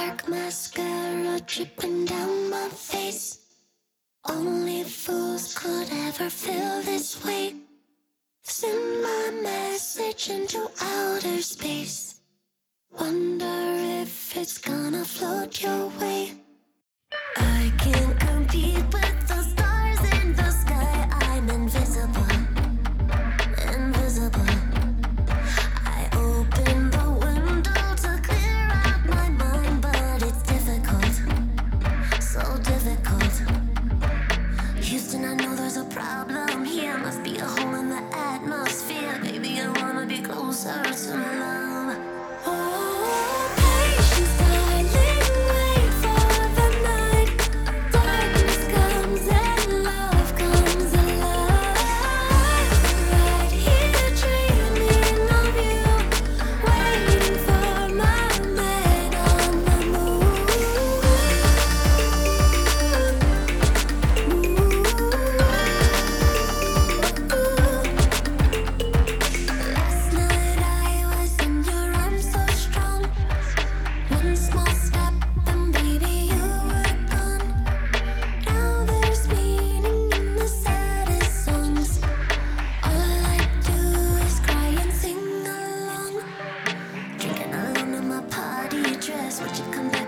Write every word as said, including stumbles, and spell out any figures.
dark mascara dripping down my face. Only fools could ever feel this way. Send my message into outer space. Wonder if it's gonna float your way. I can't compete with the stars in the sky. I'm invisible, invisible. I open the window to clear out my mind, but it's difficult, so difficult. Houston, I know there's a problem here. Must be a hole in the atmosphere. Baby, I wanna be closer to love. Oh, patience, darling, wait for the night. Darkness comes and love comes alive. Right here dreaming of you, waiting for my man on the moon. Last night I was in your arms so strong. One small step and baby you were gone. Now there's meaning in the saddest songs. All I do is cry and sing along. Drinking alone in my party dress. Would you come back